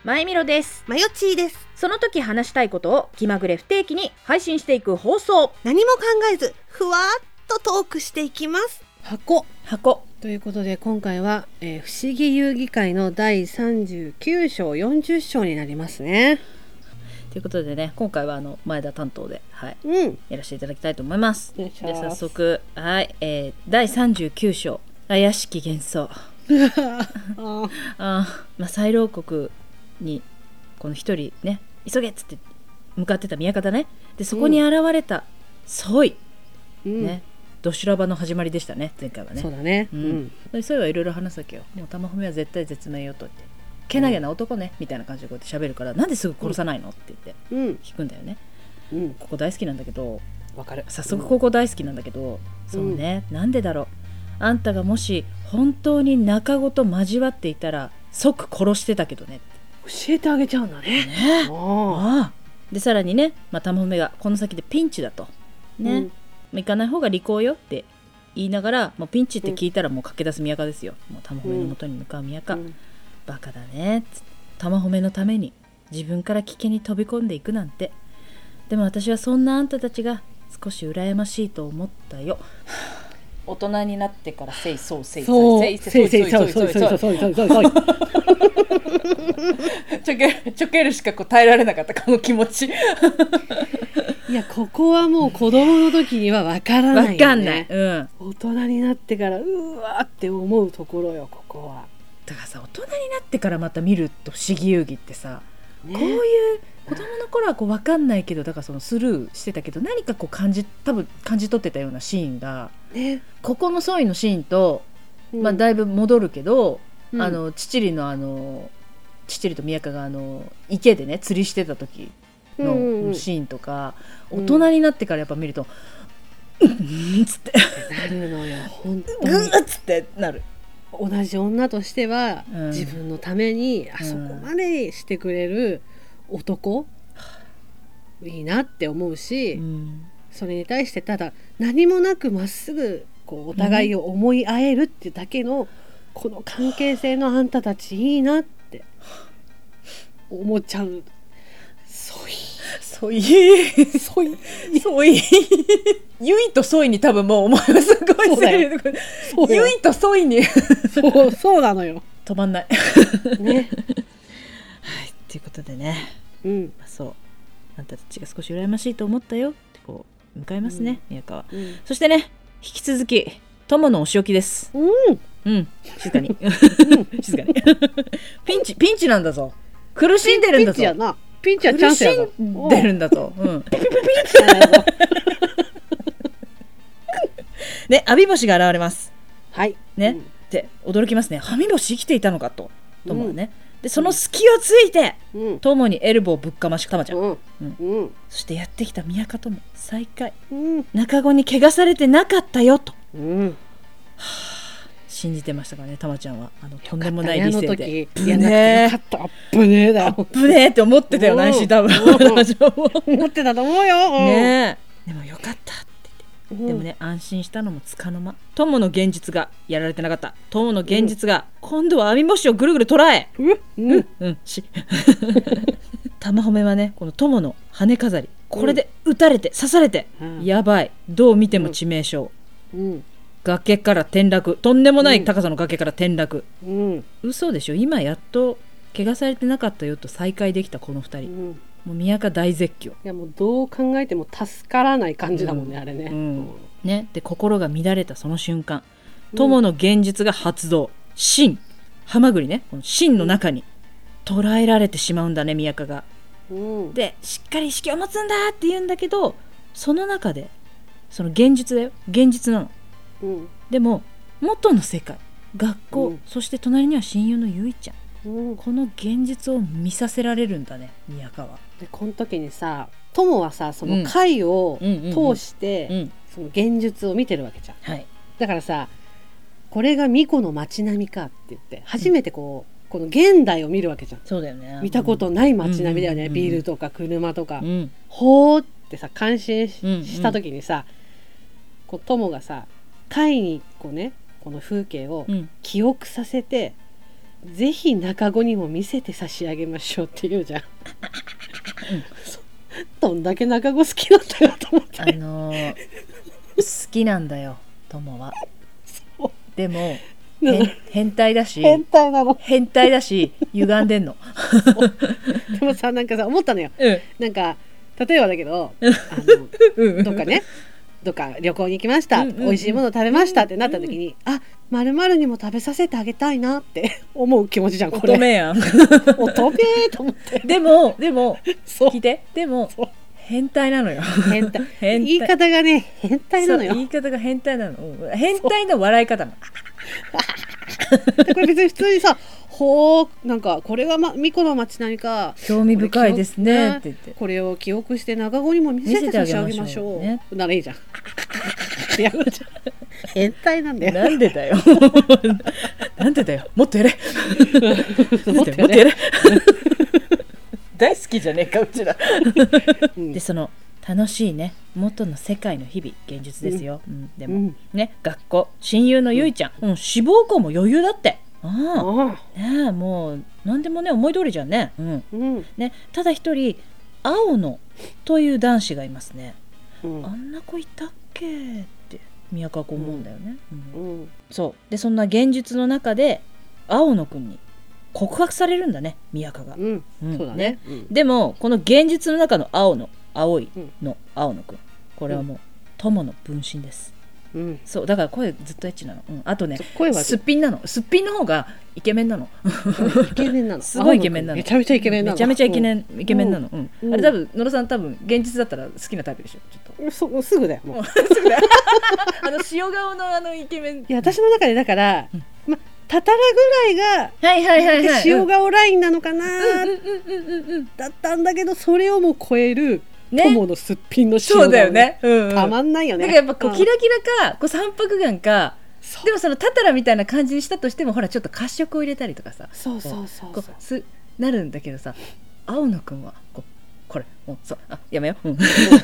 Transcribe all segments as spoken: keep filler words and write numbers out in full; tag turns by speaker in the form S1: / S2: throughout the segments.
S1: まいみろです。
S2: まよちーです。
S1: その時話したいことを気まぐれ不定期に配信していく放送。
S2: 何も考えずふわっとトークしていきます。
S3: 箱
S1: 箱
S3: ということで、今回は、えー、不思議遊戯会のだいさんじゅうきゅう章よんじゅっ章になりますね。
S1: ということでね、今回はあの前田担当で、はい、
S3: うん、
S1: やらせていただきたいと思います。
S3: で
S1: 早速、はい、えー、だいさんじゅうきゅう章怪しき幻想ああ、まあ、西楼国にこの一人ね、急げっつって向かってた宮方ね。でそこに現れたソイ、うん、ね、ド修羅場の始まりでしたね、前回はね。
S3: そうだね、うん、
S1: でソイはいろいろ話すわけよ。もう玉褒めは絶対絶命よと言って、けなげな男ね、うん、みたいな感じでこうやって喋るから、なんですぐ殺さないのって言って聞くんだよね、うん、ここ大好きなんだけど、
S3: わかる。
S1: 早速ここ大好きなんだけど、うん、そうね、なんでだろう。あんたがもし本当に仲子と交わっていたら即殺してたけどね。
S3: 教えてあげちゃうんだね。
S1: ねああでさらにね、まあ、玉褒めがこの先でピンチだとね、うん、行かない方が利口よって言いながら、もうピンチって聞いたらもう駆け出す宮家ですよ。もう玉褒めの元に向かう宮家、うん、バカだねつって、玉褒めのために自分から危険に飛び込んでいくなんて。でも私はそんなあんたたちが少し羨ましいと思ったよ。大人になってからせいそうせいそうせいそうせいそうせいそうせいそうせいそうせいそうちょけちょけるしかこう耐えられなかったこの気持ち。
S3: いや、ここはもう子供の時には分からないよね。分かんない、うん、大人になってからうわーって思うところよ、ここは。
S1: だからさ、大人になってからまた見ると不思議遊戯ってさ、ね、こういう子供の頃はこう分かんないけど、だからそのスルーしてたけど、何かこう感じ多分感じ取ってたようなシーンが、ね、ここのソイのシーンと、うん、まあ、だいぶ戻るけど、うん、あのチチリのあのチチリと宮家があの池でね釣りしてた時のシーンとか、うんうん、大人になってからやっぱ見ると、うん、うんつって
S3: なるのよ、本当に
S1: グッつってなる。
S3: 同じ女としては、うん、自分のためにあそこまでしてくれる男、うん、いいなって思うし、うん、それに対してただ何もなくまっすぐこうお互いを思い合えるっていうだけの、うん、この関係性のあんたたちいいなって思っちゃう。ソイ
S1: ソイソイソイユイとソイに多分もう思いはすごいする。ユイとソイに
S3: そうそうなのよ、
S1: 止まんないね。はい、ということでね、うん、まあ、そうあんたたちが少し羨ましいと思ったよってこう向かいますね、うん、宮川、うん、そしてね、引き続き友のお仕置きです。うん、うん、静かに静かにピンチピンチなんだぞ、苦しんでるんだぞ、ピンチやな、
S3: ピンチはチャンスやぞ、
S1: 苦しんでるんだぞ、うん、ピピピピンチやぞね、アビボシが現れます。
S3: はい
S1: ね、うん、で驚きますね。アビボシ生きていたのかと友はね、うん、でその隙をついて、うん、友にエルボーぶっかまし玉ちゃん、うんうんうん、そしてやってきた宮家とも再会、うん、中子に怪我されてなかったよと、うん、はあ、信じてましたからね、玉ちゃんはあのとんでもない理性で、
S3: ブネーよかったアップネーだよ、
S1: ブネーって思ってたよ、内心多分
S3: 思ってたと思うよ、
S1: ねえ、でもよかったって言って、うん、でもね、安心したのもつかの間、友の現実がやられてなかった。友の現実が、うん、今度は網干しをぐるぐる捉え、うんうんうんし玉褒めはね、この友の羽飾り、これで撃たれて刺されて、うん、やばい、どう見ても致命傷、うんうん、崖から転落、とんでもない高さの崖から転落、うん、嘘でしょ、今やっと怪我されてなかったよと再会できたこのふたり、うん、もう宮家大絶叫。い
S3: や、もうどう考えても助からない感じだもんね、うん、あれね、うん
S1: ね。で心が乱れたその瞬間、友の現実が発動、真ハマグリね、この真の中に捉えられてしまうんだね、宮家が、うん、でしっかり意識を持つんだって言うんだけど、その中でその現実だよ、現実なの、うん、でも元の世界、学校、うん、そして隣には親友のゆいちゃん、うん、この現実を見させられるんだね、宮川は。
S3: でこの時にさ、友はさ、その回を通してその現実を見てるわけじゃん、はい、だからさ、これが巫女の街並みかって言って初めてこう、うん、この現代を見るわけじゃん。
S1: そうだよね、
S3: 見たことない街並みだよね、うん、ビルとか車とか、うん、ほーってさ感心 し,、うんうん、した時にさ、こう友がさ、回にこうね、この風景を記憶させて、 ぜひ中子にも見せて差し上げましょうって言うじゃん、うん、どんだけ中子好きなんだよと思って、
S1: あのー、好きなんだよ友は。でも変態だし
S3: 変態なの
S1: 変態だし歪んでんの
S3: でもさなんかさ思ったのよ、
S1: うん、
S3: なんか例えばだけどあのどっかねどっか旅行に行きました、うんうんうん、美味しいもの食べましたってなった時に、うんうん、あ〇〇にも食べさせてあげたいなって思う気持ちじゃんこれ。
S1: 乙女やん
S3: 乙女と思って
S1: でもでも聞いてでも変態なのよ
S3: 変態言い方がね変態なのよ。
S1: 言い方が変態なの、うん、変態の笑い方なの
S3: これ別に普通にさほうなんかこれが、ま、巫女の街並みか
S1: 興味深いですねって言って
S3: これを記憶して長子にも見せて差し上げましょう、ね、ならいいじゃん変態なんだよ。
S1: なんでだよなんでだよもっとやれもっとやれ大好きじゃねえかうちらでその楽しいね元の世界の日々現実ですよ、うんうん、でも、うん、ね学校親友のゆいちゃん、うんうん、志望校も余裕だってああねえもう何でもね思い通りじゃんね、うんうん、ねただ一人青野という男子がいますね、うん、あんな子いたっけって宮川子思うんだよね、うんうん、そうでそんな現実の中で青野くんに告白されるんだね宮川が、
S3: うんうん、そうだね、うん、
S1: でもこの現実の中の青野青いの青野くんこれはもう、うん、友の分身です、うん、そうだから声ずっとエッチなの、うん、あとね声はすっぴんなのすっぴんの方がイケメンなの
S3: イケメンなの
S1: すごいイケメンなの
S3: めちゃめちゃイケメンなの
S1: めちゃめちゃイケメン、うん、イケメンなの、うんうん、あれ多分野呂さん多分現実だったら好きなタイプでしょちょっと
S3: そすぐだよもうすぐだよ
S1: あの塩顔のあのイケメン
S3: いや私の中でだから、うんまたたらぐらいが、
S1: はいはいはいはい、
S3: 塩顔ラインなのかなだったんだけどそれをも超える友のすっぴんの塩顔、ね、そうだよね、うんうん、たまんないよね。
S1: だからやっぱこうキラキラかこう三白眼かでもそのタタラみたいな感じにしたとしてもほらちょっと褐色を入れたりとかさ
S3: そうそうそうそう
S1: すなるんだけどさ青野くんはこうこれもうそうあやめよう、うん、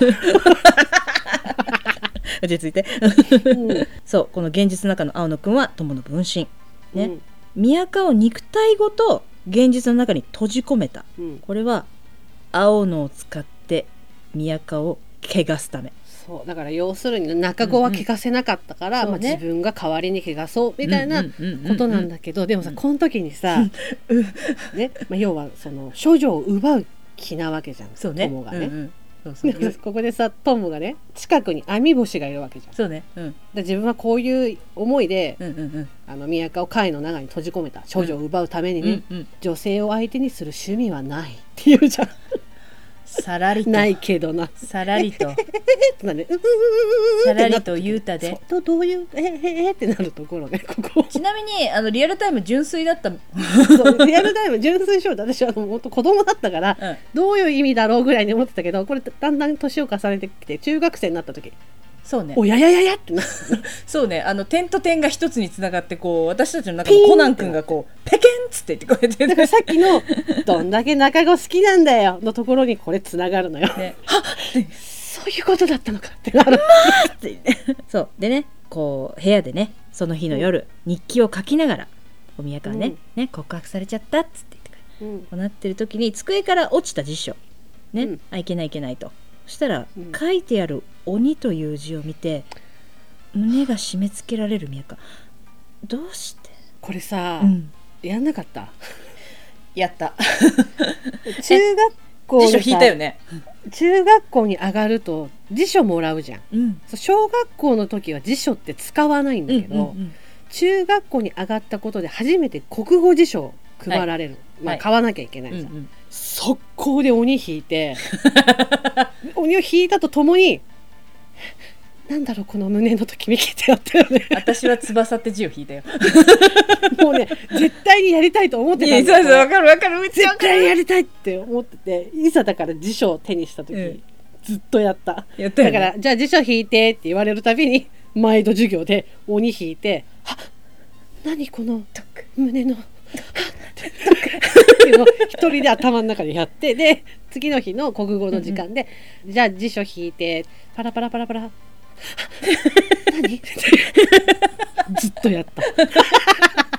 S1: 落ち着いて、うん、そうこの現実の中の青野くんは友の分身ね、うん、宮川を肉体ごと現実の中に閉じ込めた、うん、これは青野を使って宮川を汚すため
S3: そうだから要するに中子は汚せなかったから、うんうんまあ、自分が代わりに汚そうみたいなことなんだけどでもさこの時にさ、ねまあ、要はその処女を奪う気なわけじゃんそう、ね、友がね、うんうんそうそうここでさ友がね近くに網星がいるわけじゃん
S1: そうね、うん、
S3: で自分はこういう思いで、うんうんうん、あの宮川を貝の中に閉じ込めた少女を奪うためにね、うんうんうん、女性を相手にする趣味はないって言うじゃん
S1: さらりと
S3: ないけどな
S1: さらりと
S3: ね、
S1: さらりと言うたで
S3: どういうえええってなるところねここ
S1: ちなみにあのリアルタイム純粋だった
S3: そうリアルタイム純粋ショーで私はもっと子供だったから、うん、どういう意味だろうぐらいに思ってたけどこれだんだん年を重ねてきて中学生になった時
S1: そうね
S3: おややややってな
S1: そうねあの点と点が一つにつながってこう私たちの中のコナン君がこうペケンっつって言ってこうやって
S3: だからさっきのどんだけ中子好きなんだよのところにこれつながるのよ、ね、はっそういうことだったのかってなるって
S1: そうでねこう部屋でねその日の夜、うん、日記を書きながらお宮川ねうん、ね告白されちゃったっつって言って、うん、こうなってる時に机から落ちた辞書ね、うん、あいけないいけないとそしたら、うん、書いてある鬼という字を見て胸が締め付けられる宮川どうして
S3: これさ、うん、やんなかった
S1: やった
S3: 中学校
S1: 辞書引いたよね
S3: 中学校に上がると辞書もらうじゃん、うん、小学校の時は辞書って使わないんだけど、うんうんうん、中学校に上がったことで初めて国語辞書を配られる、はいまあ、買わなきゃいけないじゃん、はいうんうん、速攻で鬼引いて鬼を引いたとともになんだろうこの胸のときめきってやったよね
S1: 私は翼って字を引いたよ
S3: もうね絶対にやりたいと思ってたんだ
S1: けど分かる分かるめっちゃ分かる
S3: 絶対にやりたいって思ってていざだから辞書を手にした時、うん、ずっとやった
S1: やったよ、ね、
S3: だからじゃあ辞書引いてって言われるたびに毎度授業で鬼引いては何この胸のっていうのを一人で頭の中でやってで次の日の国語の時間で、うん、じゃあ辞書引いてパラパラパラパラ何ずっとやった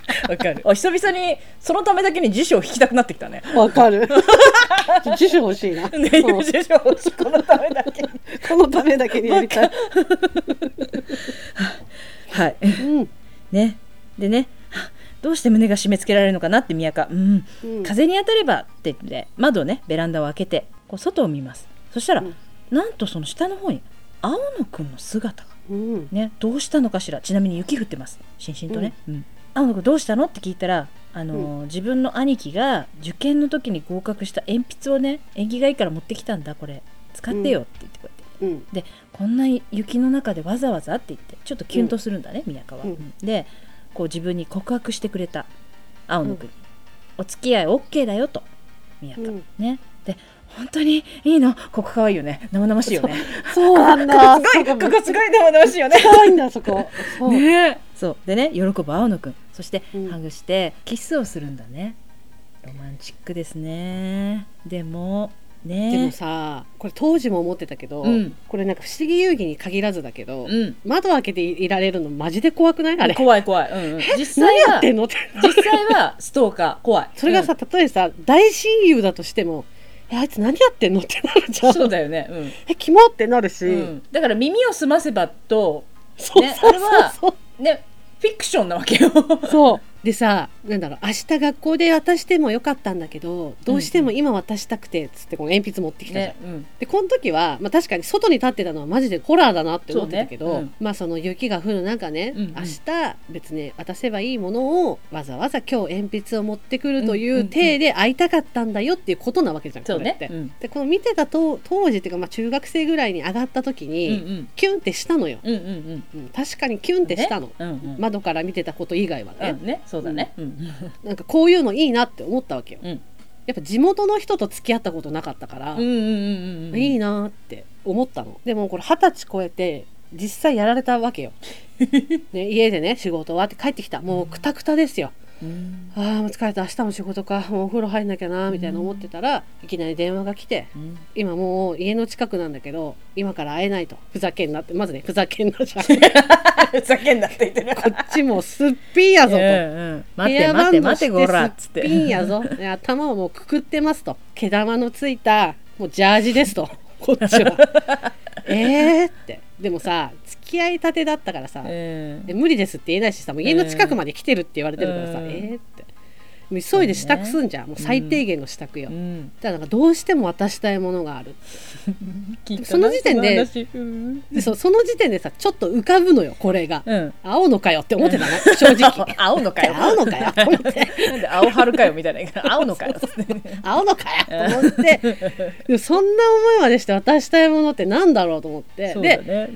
S1: わかる。あ、久々にそのためだけに辞書を引きたくなってきたね。
S3: わかる辞書欲しいな、
S1: ね、辞書欲しい、このためだけに
S3: このためだけにやりたい
S1: はい、
S3: うん、
S1: ね、でね、どうして胸が締め付けられるのかなって宮川、うん、うん、風に当たればって言って窓をね、ベランダを開けてこう外を見ます。そしたら、うん、なんとその下の方に青野くんの姿が、うん、ね、どうしたのかしら。ちなみに雪降ってます、しんしんとね、うんうん、青野くんどうしたのって聞いたら、あのーうん、自分の兄貴が受験の時に合格した鉛筆をね、縁起がいいから持ってきたんだ、これ使ってよって言って、こうやって、うん、でこんな雪の中でわざわざって言ってちょっとキュンとするんだね、うん、宮川、うん、でこう自分に告白してくれた青野くんに、うん、お付き合い OK だよと宮川、うん、ね、で本当にいいの、ここ可愛いよね、生々しいよね。
S3: そ, そうなんだ
S1: ここすごい、ここすごい生々しいよね。
S3: 可愛いんだそこ。そう
S1: ね、そうでね、喜ぶ青野くん、そしてハグしてキスをするんだね。ロマンチックですね。でもね、
S3: でもさ、これ当時も思ってたけど、うん、これなんか不思議遊戯に限らずだけど、うん、窓開けていられるのマジで怖くない？あれ
S1: 怖い怖い、うんうん、実際は
S3: 何やってんのって
S1: 実際はストーカー怖い。
S3: それがさ、うん、例えばさ大親友だとしても、えあいつ何やってんのってなるじゃん。
S1: そうだよね、うん、
S3: えキモってなるし、うん、
S1: だから耳を澄ませばと、
S3: そうそうそうそう、ね、あれは
S1: ねフィクションなわけよ。
S3: そうでさ、なんだろう、明日学校で渡してもよかったんだけどどうしても今渡したくてつってこの鉛筆持ってきたじゃん、ね、うん、でこの時は、まあ、確かに外に立ってたのはマジでホラーだなって思ってたけど、ね、うん、まあその雪が降る中ね、うんうん、明日別に渡せばいいものをわざわざ今日鉛筆を持ってくるという体で会いたかったんだよっていうことなわけじゃん、これって、ね、うん、でこの見てたと当時っていうか、まあ、中学生ぐらいに上がった時に、うんうん、キュンってしたのよ、うんうんうんうん、確かにキュンってしたの、ね、うんうん、窓から見てたこと以外はね、うんね、そうだね、うん、なんかこういうのいいなって思ったわけよ、うん、やっぱ地元の人と付き合ったことなかったから、うんうんうんうん、いいなって思ったの。でもこれ二十歳超えて実際やられたわけよ、ね、家でね仕事終わって帰ってきた、もうクタクタですよ、うん、あーもう疲れた、明日も仕事か、もうお風呂入んなきゃなみたいな思ってたら、うん、いきなり電話が来て、うん、今もう家の近くなんだけど今から会えないと、ふざけんなって、まずねふざけんなじゃん
S1: ふざけんなって言ってる
S3: こっちもすっぴんやぞと、うんうん、
S1: 待って待って待ってごらっつって、
S3: すっぴんやぞ頭をもうくくってますと、毛玉のついたもうジャージですとこっちはえーってでもさ付き合いたてだったからさ、えー、で無理ですって言えないしさ、もう家の近くまで来てるって言われてるからさ、えー、えーってもう急いで支度すんじゃん、ね、もう最低限の支度よ、うん、だからなんかどうしても渡したいものがあるその時点で、うん、で そ, その時点でさちょっと浮かぶのよこれが、うん、青のかよって思ってたの、うん、正直
S1: 青のかよ
S3: 青のかよと思って
S1: なんで青春かよみたいな青のかよ
S3: 青のかよと思ってでそんな思いまでして渡したいものってなんだろうと思って、そうだね、で、うん、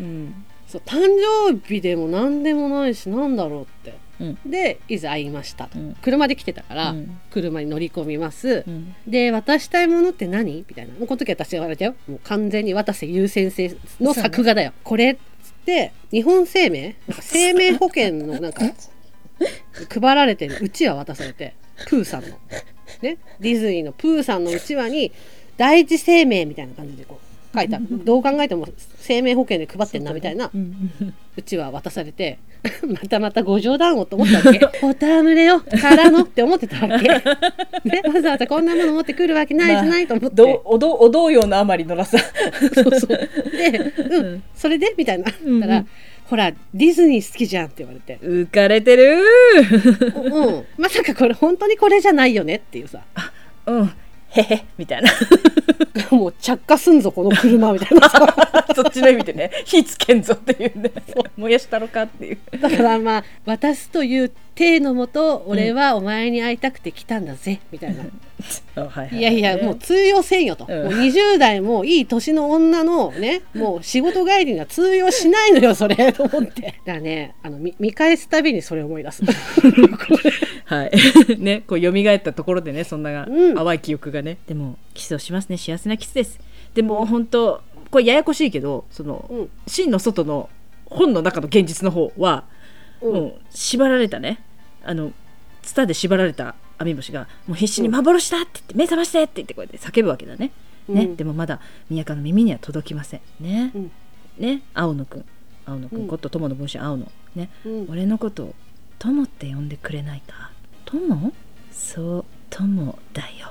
S3: そう誕生日でもなんでもないしなんだろうって、うん、でいざ会いましたと、うん、車で来てたから、うん、車に乗り込みます、うん、で渡したいものって何みたいな、もうこの時私は言われたよ、もう完全に渡瀬優先生の作画だよ、ね、これっつって日本生命なんか生命保険のなんか配られてるうちわ渡されて、プーさんの、ね、ディズニーのプーさんのうちわに第一生命みたいな感じでこう書いたどう考えても生命保険で配ってんなみたいなうちわ渡されてまたまたご冗談をと思ったわけお戯れよからのって思ってたわけ、ね、わざわざこんなもの持ってくるわけないじゃないと思って、まあ、
S1: おどおどうようなあまりのらさ
S3: そうそうで、うん、それでみたいな言ったら、うん、ほらディズニー好きじゃんって言われて、
S1: 浮かれてる
S3: うん、まさかこれ本当にこれじゃないよねっていうさ、
S1: あうんへへみたいな
S3: もう着火すんぞこの車みたいな
S1: そっちの意味でね火つけんぞっていうね燃やしたろかっていう
S3: だからまあ渡すという体のもと俺はお前に会いたくて来たんだぜ、うん、みたいなはいはい、いやいやもう通用せんよと、うん、もうにじゅう代もいい年の女のねもう仕事帰りには通用しないのよそれと思ってだからねあの 見, 見返すたびにそれを思い出す
S1: はいねこう蘇ったところでねそんな淡い記憶がね、うん、でもキスをしますね、幸せなキスです。でも本当これややこしいけどその、うん、真の外の本の中の現実の方は、うん、もう縛られたねあのツタで縛られたアミムシがもう必死に幻だって言って、うん、目覚ましてって言ってこうやって叫ぶわけだね、うんね、でもまだ宮川の耳には届きませんね、うん、ね青野くん青野くんこと友の分身青野ね、うん、俺のことを友って呼んでくれないか。友？そう友だよ。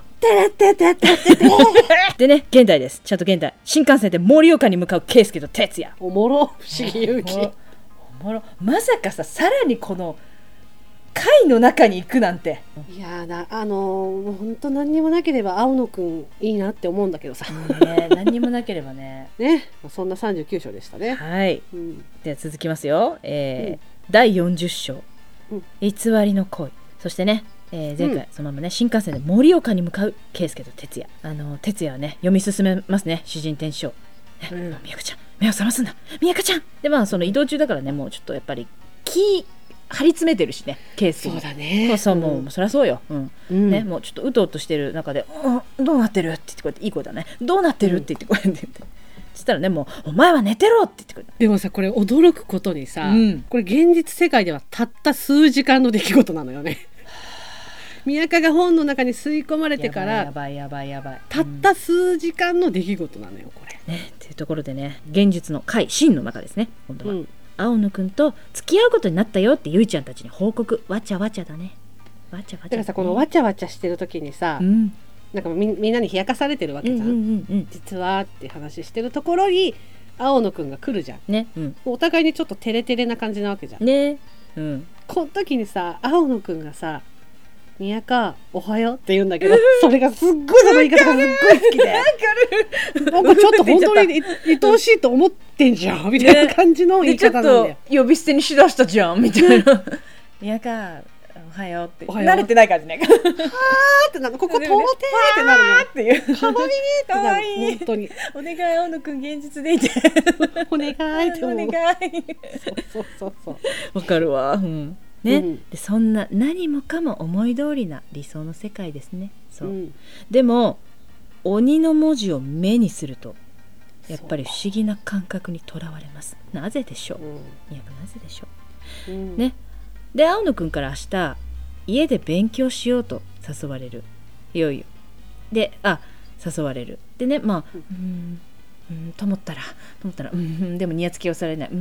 S1: でね、現代です。ちゃんと現代。新幹線で盛岡に向かう圭介と哲也。
S3: おもろ、不思議勇気。
S1: おもろ。まさかさ、さらにこの貝の中に行くなんて。
S3: いやだ、あのー、本当何にもなければ青野くんいいなって思うんだけどさ、
S1: ね、何にもなければね
S3: ね、そんなさんじゅうきゅう章でしたね。
S1: はい、うん、では続きますよ、えーうん、だいよんじゅっ章、うん、偽りの恋。そしてね、えー、前回、うん、そのままね新幹線で盛岡に向かう圭介と哲也。あの哲也はね読み進めますね、詩人展示書。うん、宮香ちゃん目を覚ますんだ宮香ちゃん。でまあその移動中だからね、もうちょっとやっぱり気張り詰めてるしね、圭介。
S3: そうだね。
S1: そうそう、もう、うん、そりゃそうよ、うんうん、ね、もうちょっとうとうとしてる中で、うん、どうなってるって言ってこうやっていい子だね、どうなってるって言ってこうやって言って、うん、そしたらね、もうお前は寝てろって言ってくる。
S3: でもさ、これ驚くことにさ、うん、これ現実世界ではたった数時間の出来事なのよね。宮香が本の中に吸い込まれてから
S1: やばいやばいやばいやばい、
S3: たった数時間の出来事なのよこれ、
S1: ね、っていうところでね、現実の回真の中ですね、今度は、うん、青野くんと付き合うことになったよってゆいちゃんたちに報告。わちゃわちゃだね、わちゃわちゃだね。
S3: だからさ、このわちゃわちゃしてる時にさ、うん、なんか み, みんなに冷やかされてるわけじゃん、うんうんうんうん、実はって話してるところに青野くんが来るじゃん、ね、うん、お互いにちょっとテレテレな感じなわけじゃんね、うん、この時にさ青野くんがさ宮香おはようって言うんだけど、それがすっごい、その言い方がすっごい好きでなんかちょっと本当に愛おしいと思ってんじゃんみたいな感じの言い方なんだよ、
S1: ね、ちょっと呼び捨てにしだしたじゃんみたいな宮香おはようって慣れてない感じね。はー
S3: ってなる、ここ通ってってなるね
S1: っていう、
S3: かわいいってなる、本当に
S1: お願い青野くん現実でいて
S3: お願いって思う。
S1: お願い
S3: そうそうそう
S1: わかるわ、うんね、うん、でそんな何もかも思い通りな理想の世界ですね。そう、うん、でも鬼の文字を目にするとやっぱり不思議な感覚にとらわれます。なぜでしょう、うん、いやなぜでしょう、うん、ね。で青野くんから明日家で勉強しようと誘われる。いよいよであ誘われるでね、まあうんうんと思ったらと思ったらうんでもニヤつきをされない、うん、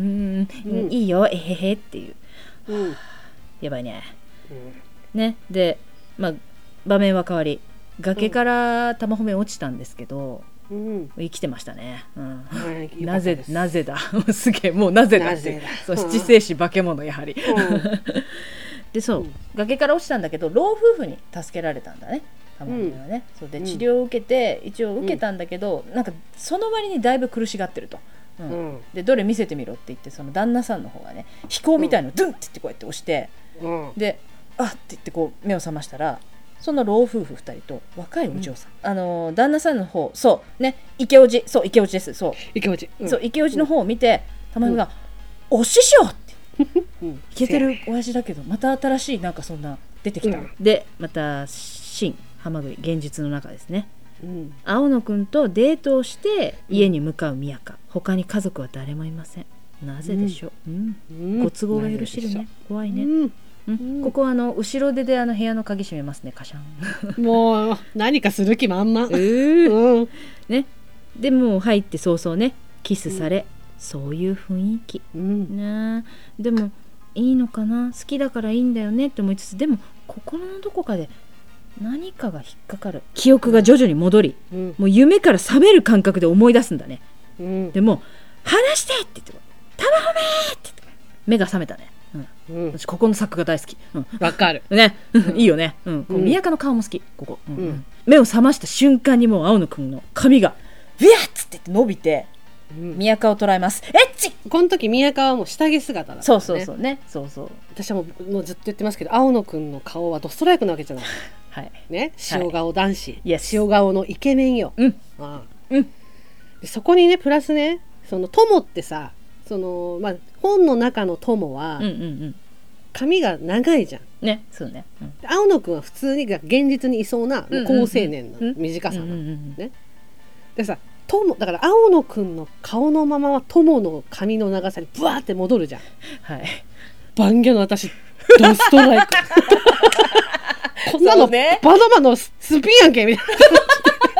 S1: うん、いいよえへへっていう、うん、やばいね、うん、ね。で、まあ、場面は変わり崖から玉褒め落ちたんですけど、うん、生きてましたね、うん、なぜなぜだすげえもうなぜだってそう七生死化け物やはり、うん、でそう、うん、崖から落ちたんだけど老夫婦に助けられたんだね玉褒めはね、うん、そうで治療を受けて一応受けたんだけど、うん、なんかその割にだいぶ苦しがってると、うんうん、でどれ見せてみろって言ってその旦那さんの方がね飛行みたいのをドゥンって言ってこうやって押して、うん、であって言ってこう目を覚ましたらその老夫婦ふたりと若いお嬢さん、うん、あの旦那さんの方そうね池おじそう池おじですそう
S3: 池おじ、
S1: うん、そう池おじの方を見て玉美が、うん、お師匠ってイケてる親父だけどまた新しいなんかそんな出てきた、うん、でまた新浜栗現実の中ですね、うん、青野くんとデートをして家に向かう宮香、他に家族は誰もいません。なぜでしょう、うんうん、ご都合が許しるね怖いね、うんうん、ここはあの後ろ手であの部屋の鍵閉めますねカシャン
S3: もう何かする気満々、え
S1: ーうんね、でもう入って早々ねキスされ、うん、そういう雰囲気、うんね、でもいいのかな好きだからいいんだよねって思いつつでも心のどこかで何かが引っかかる記憶が徐々に戻り、うん、もう夢から覚める感覚で思い出すんだね、うん、でも話してって言って玉褒めって言って目が覚めたね、うん、私ここの作が大好き
S3: わ、うん、かる
S1: ね、うん、いいよね、うん、こう宮香の顔も好きここ、うんうん、目を覚ました瞬間にもう青野くんの髪がビャッつって伸びて、うん、宮香を捉えます。えっち
S3: この時宮香はもう下着姿だった、ね、
S1: そうそうそうねそうそう
S3: 私はもう、もうずっと言ってますけど青野くんの顔はドストライクなわけじゃないはいね、塩顔男子、はい、塩顔のイケメンよ、うんああうん、でそこにねプラスねその友ってさその、まあ、本の中の友は、うんうんうん、髪が長いじゃん
S1: ねそうね、うん、
S3: 青野くんは普通に現実にいそうな高青年の短さなの、うんうんうんね、でさ友だから青野くんの顔のままは友の髪の長さにブワーって戻るじゃん、はい、バンギャの私ドストライクこんなの、ね、バナナのスピンやんけみたいな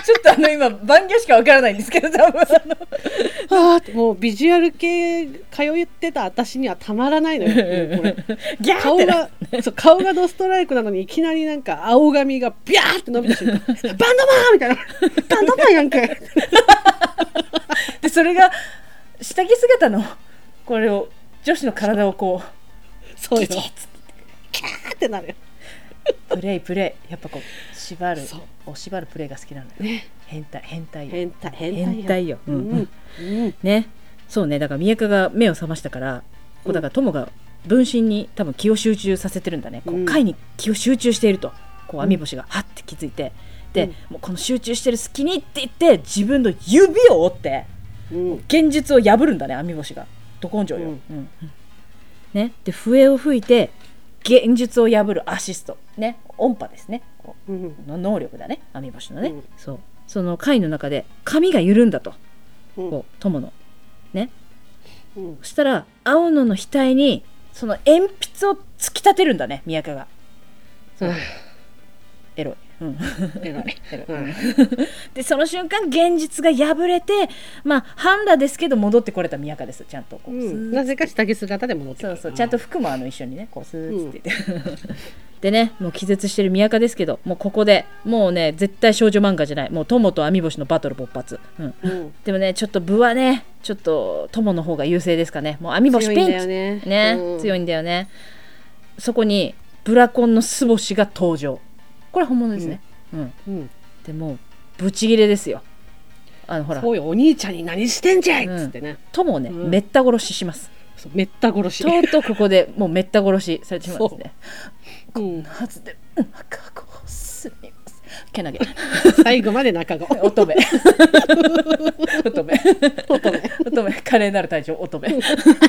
S1: ちょっとあの今番魚しかわからないんですけど、多分あの
S3: はあってもうビジュアル系通ってた私にはたまらないのよ。これ
S1: ギャー
S3: 顔
S1: ってな
S3: がそう顔がドストライクなのにいきなりなんか青髪がビャーって伸びた瞬間バンドマンみたいなバンドマンやんけ
S1: でそれが下着姿のこれを女子の体をこう
S3: そうよ
S1: キチッつって
S3: キャーってなるよ
S1: プレイプレイやっぱこう縛る
S3: そう
S1: お縛るプレイが好きなのよ、
S3: ね
S1: 変態変態よ
S3: 変態変態よ
S1: 変態よ、うんうん
S3: うんうん
S1: ね、そうね、だから宮家が目を覚ましたからこうだから友が分身に多分気を集中させてるんだね、こ
S3: う
S1: うん貝に気を集中しているとこう網干しがハッて気づいて、で、
S3: うん
S1: もうこの集中してる隙にって言って自分の指を折って
S3: うん
S1: 現実を破るんだね、網干しがど根性よ、
S3: うん
S1: うんうんね、で笛を吹いて現実を破るアシスト、ね、音波ですね、こう
S3: うん
S1: の能力だね、網干しのね、
S3: うん
S1: そうその貝の中で髪が緩んだと、
S3: うん
S1: こう友のね、
S3: うん
S1: そしたら青野の額にその鉛筆を突き立てるんだね、宮家が。そうエロい、うん、
S3: えらい
S1: エロい、
S3: うん
S1: うんでその瞬間現実が破れて、まあ半裸ですけど戻ってこれた宮家です、ちゃんとこう、
S3: うん
S1: スーッ
S3: なぜか下着姿で戻ってくる
S1: そうそう、ちゃんと服もあの一緒にねこうスーッつって言って、でね、もう気絶してる宮家ですけど、もうここでもうね絶対少女漫画じゃない、もう友と網干しのバトル勃発、うん
S3: うん
S1: でもねちょっと部はねちょっと友の方が優勢ですかね、もう網干しピンチ
S3: 強いんだよね
S1: ね、
S3: うん
S1: 強いんだよね。そこにブラコンのスボシが登場、これ本物ですね、うん
S3: うん
S1: でもうブチギレですよ、あのほら
S3: そうよお兄ちゃんに何してんじゃいっつってね、
S1: 友をね、
S3: うん
S1: めった殺しします
S3: そうめった殺し
S1: とうとうここでもうめった殺しされてしまうんですね。
S3: う、
S1: うんん、はずでうん赤子すみますけなげ
S3: 最後まで中子
S1: 乙女乙女
S3: 乙女
S1: 乙女華麗なる隊長乙女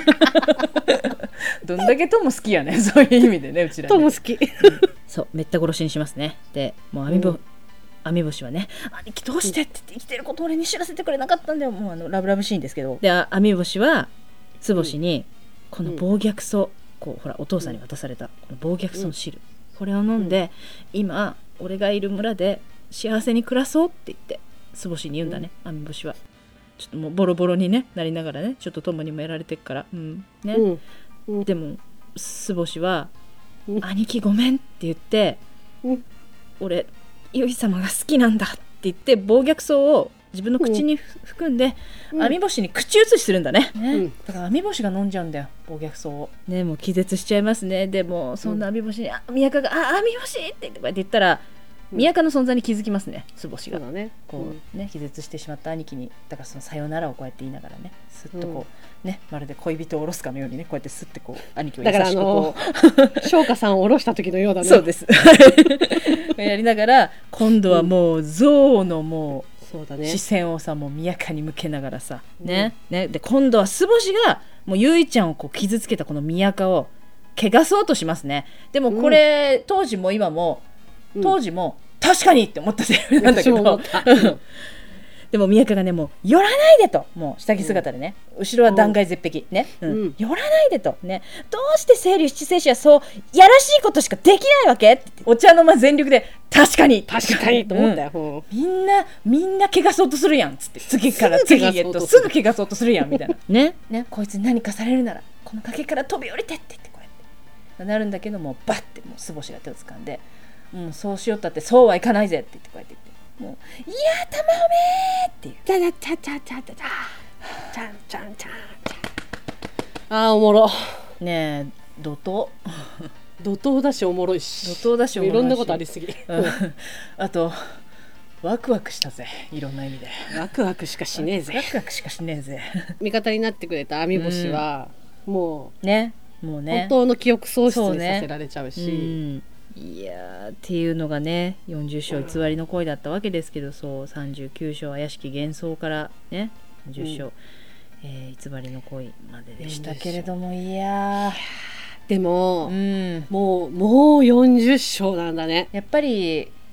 S1: どんだけ友好きやね、そういう意味でね、うちらね
S3: とも好き
S1: そうめった殺しにしますね。でもう網干、
S3: うん
S1: 網干しはね、兄貴どうしてって言って生きてることを俺に知らせてくれなかったんだよ、もうあのラブラブシーンですけど、であ網干しはつぼしにこの暴虐草、こうほらお父さんに渡されたこの暴虐草の汁、これを飲んで、今俺がいる村で幸せに暮らそうって言ってつぼしに言うんだね、網干しは。ちょっともうボロボロに、ね、なりながらね、ちょっと友にもやられてるから、うんね
S3: うんうん
S1: でもつぼしは、
S3: うん
S1: 兄貴ごめんって言って、
S3: うん
S1: 俺ゆい様が好きなんだって言って暴虐草を自分の口に含んで、
S3: うん
S1: 網干しに口移しするんだね、ね
S3: うん
S1: だから網干しが飲んじゃうんだよ暴虐草をね、もう気絶しちゃいますね。でもそんな網干しに、あ宮家が「あ網干し!」って言って言ったら、
S3: うん
S1: 宮家の存在に気づきますね、つぼしが
S3: そうだね
S1: こう、ね、気絶してしまった兄貴に、だからそのさよならをこうやって言いながらね、すっとこう、ね、まるで恋人を下ろすかのようにね、こうやってすってこう兄貴を優
S3: だから
S1: しくこう
S3: 翔歌さんを下ろした時のようだね
S1: そうですやりながら、今度はもう象のもう
S3: そうだね
S1: 視線をさ、もう宮家に向けながらさ、ねね、で今度はスボシがもうゆいちゃんをこう傷つけたこの宮家を汚そうとしますね。でもこれ、当時も今も当時も、確かにって思ったセリフなんだけど、
S3: 私も思った
S1: でも宮家がね、もう寄らないでと、もう下着姿でね、後ろは断崖絶壁ね、うん
S3: うん
S1: 寄らないでとね、どうして清流七聖子はそうやらしいことしかできないわけってお茶の間全力で確かに
S3: 確かにと思ったよ、
S1: うんみんなみんな汚そうとするやんっつって、次から
S3: すぐ
S1: 次へと
S3: 汚そうとする
S1: すぐ汚そうとするやんみたいなねね、こいつに何かされるならこの崖から飛び降りてって言ってこうやってなるんだけども、バッてもうスボシが手を掴んで、うん、そうしよったってそうはいかないぜって言ってこうやって言って、もういやー玉おめーっていう、
S3: チャチャチャチャチャチャチャンチャンチャンあーおもろ
S1: ねえ怒涛
S3: 怒涛だしおもろいし
S1: 怒涛だしおもろいし
S3: いろんなことありすぎ
S1: うんあとワクワクしたぜ、いろんな意味で
S3: ワクワクしかしねえぜ
S1: ワクワクしかしねえぜ
S3: 味方になってくれた網干しは、も
S1: ねもう
S3: う
S1: ね
S3: 本当の記憶喪失
S1: そうね
S3: にさせられちゃうし
S1: うんいやーっていうのがねよんじゅっ章偽りの恋だったわけですけど、そうさんじゅうきゅう章怪しき幻想からねじゅっ章、うんえー、偽りの恋まででしたけれども、いや
S3: でも、
S1: ー、うん、
S3: もうもうよんじゅっ章なんだね。
S1: やっぱり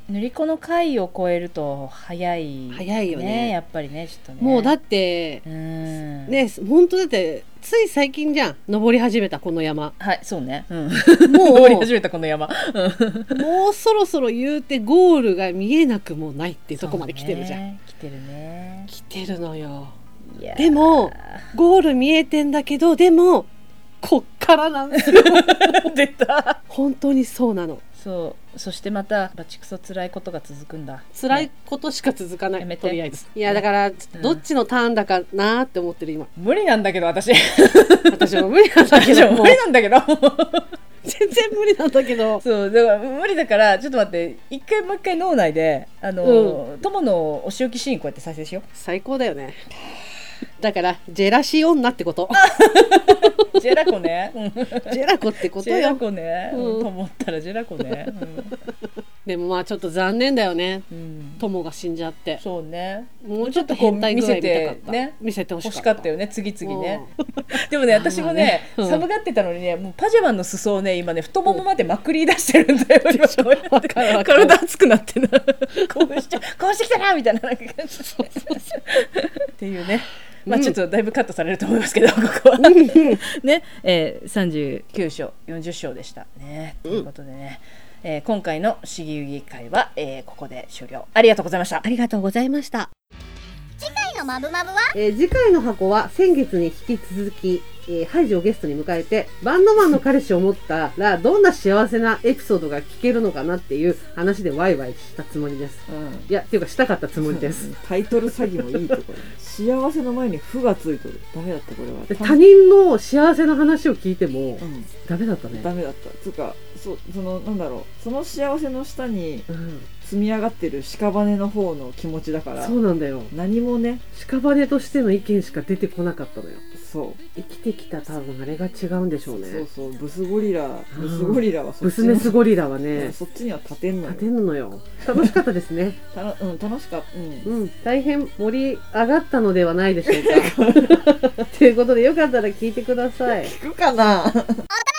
S1: 塗り子の回を超えると早い、ね、
S3: 早いよね
S1: やっぱりねちょっとね
S3: もうだって
S1: うん
S3: ね本当だってつい最近じゃん登り始めたこの山
S1: はいそうね、うん、
S3: もう
S1: 登り始めたこの山
S3: もうそろそろ言うてゴールが見えなくもないっていうとこまで来てるじゃん、
S1: ね、来てるね
S3: 来てるのよ
S1: いや
S3: でもゴール見えてんだけどでもこっからなんですよ
S1: 出た
S3: 本当にそうなの
S1: そうそしてまたバチクソ辛いことが続くんだ
S3: 辛いことしか続かない、
S1: やめて
S3: とりあえずいやだからどっちのターンだかなって思ってる今
S1: 無理なんだけど私
S3: 私も無理なんだけど
S1: 私も無理なんだけど
S3: 全然無理なんだけど
S1: そうだから無理だからちょっと待って一回もう一回脳内であの、うん、友のお仕置きシーンこうやって再生しよう
S3: 最高だよねだからジェラシー女ってこと
S1: ジェラコね
S3: ジェラコってことよ
S1: ジェラコね、
S3: うん、
S1: と思ったらジェラコね、うん、
S3: でもまあちょっと残念だよね、
S1: うん、
S3: 友が死んじゃって
S1: そうね
S3: もうちょっと変態具合見たかった
S1: ね
S3: 見せてほしかった
S1: 欲しかったよね次々ねでもね私もね、ねうん、寒がってたのにねもうパジャマの裾をね今ね太ももまでまくり出してるんだよ、うん、今こうやって体熱くなってなこうしちゃこうしてきたなみたいななんかっていうねまあ、ちょっとだいぶカットされると思いますけど、うん、ここはね、えー、さんじゅうきゅう章よんじゅう章でしたね、うん、ということでね、えー、今回のしぎゆぎ会は、えー、ここで終了。ありがとうございました。
S3: ありがとうございました。
S2: 次回のマブマブは、
S3: えー、次回の箱は先月に引き続き、えー、ハイジをゲストに迎えてバンドマンの彼氏を持ったらどんな幸せなエピソードが聞けるのかなっていう話でワイワイしたつもりです、うん、いやっていうかしたかったつもりです
S4: タイトル詐欺もいいところ幸せの前に負がついとるダメだったこれは
S3: 他人の幸せの話を聞いても、うん、ダメだったね
S4: ダメだったつうか そ, そのなんだろうその幸せの下に、うん積み上がってる屍の方の気持ちだから
S3: そうなんだよ
S4: 何もね
S3: 屍としての意見しか出てこなかったのよ
S4: そう
S3: 生きてきた多分あれが違うんでしょうね
S4: そうそうブスゴリラブスゴリラはそっちの
S3: ブスメスゴリラはね
S4: そっちには立てんのよ
S3: 立てんのよ楽しかったですね
S4: たの、うん、楽しかった、うん
S3: うん、大変盛り上がったのではないでしょうかということでよかったら聞いてください
S4: 聞くかな